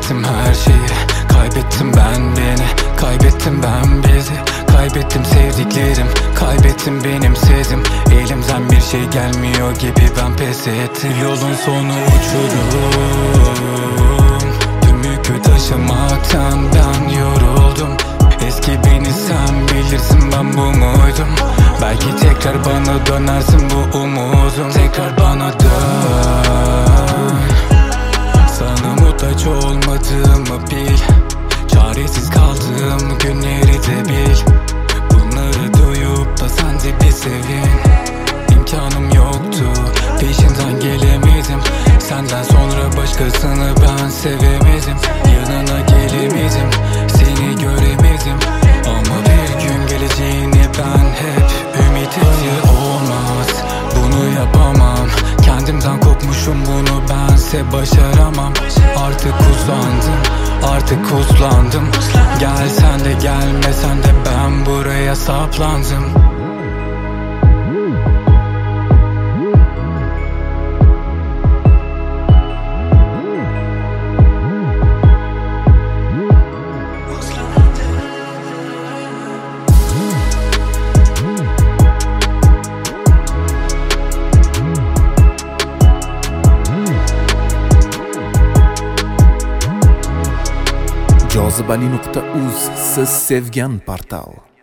Kaybettim her şeyi, kaybettim ben beni, kaybettim ben bizi, kaybettim sevdiklerim, kaybettim benim sezim. Elimden bir şey gelmiyor gibi ben pes ettim. Yolun sonu uçurum, tüm yükü taşımaktan ben yoruldum. Eski beni sen bilirsin, ben bu muydum? Belki tekrar bana dönersin, bu umudum. Tekrar bana dön, sana muhtaç olmadığımı bil, çaresiz kaldığım günleri de bil. Bunları duyup da sen de bir sevin. İmkanım yoktu, peşinden gelemedim. Senden sonra başkasını ben sevemedim. Yanına gelemedim, seni göremedim. Ama bir gün geleceğini ben hep ümit ettim. Olmaz, bunu yapamam. Kendimden kopmuşum, bunu bense başaramam. Artık uzandım, artık uslandım. Gelsen de gelmesen de ben buraya saplandım. Jozibali.uz, siz sevgan portal.